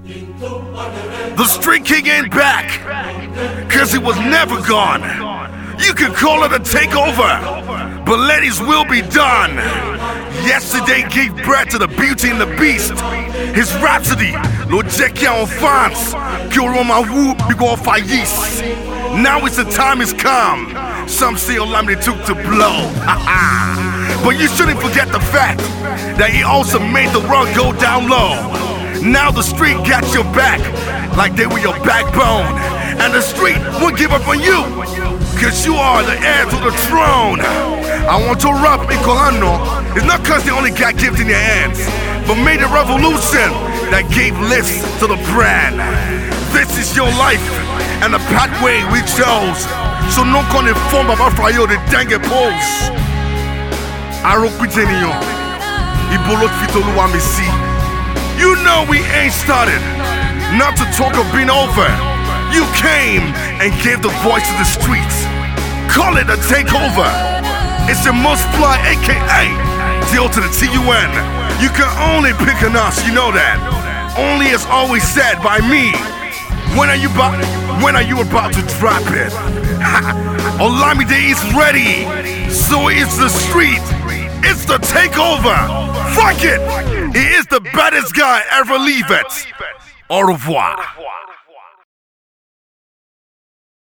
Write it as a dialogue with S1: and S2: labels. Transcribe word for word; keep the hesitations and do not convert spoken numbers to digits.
S1: The Street King ain't back, cause he was never gone. You can call it a takeover, but let his will be done. Yesterday gave birth to the Beauty and the Beast. His Rhapsody, lo jẹ́ kí àwọn fans kí oró máa wú bí wọ́n fàyís. Now it's the time has come. Some say Olamide took to blow. But you shouldn't forget the fact that he also made the run go down low. Now the street got your back like they were your backbone. And the street won't give up on you, cause you are the heir to the throne. I want to rap in Colano. It's not cause they only got gifts in their hands, but made a revolution that gave lists to the brand. This is your life and the pathway we chose. So no con inform Baba Frayo the dengue pose. Arokuteniyo, Ibolot Fitoluwa Misi. You know we ain't started. Not to talk of being over. You came and gave the voice to the streets. Call it a takeover. It's the most fly, aka deal to the T U N. You can only pick on us, you know that. Only as always said by me. When are you about? When are you about to drop it? Olamide is ready. So it's the street. It's the takeover. Fuck it. He is the baddest guy ever leave it. Au revoir.